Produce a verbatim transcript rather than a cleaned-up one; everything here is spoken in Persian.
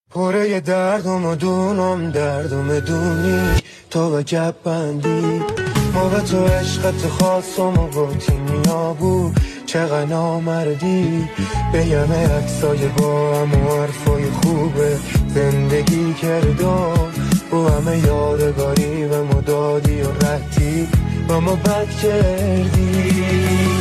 پره دردم و دونم دردم دونی تو و گپ بندی ما به تو عشقت خاصم و بوتینیا بود چقدر نامردی به یمه اکسای با هم و حرفای خوبه زندگی کردم و همه یادگاری و مدادی و رهتی و ما بد کردی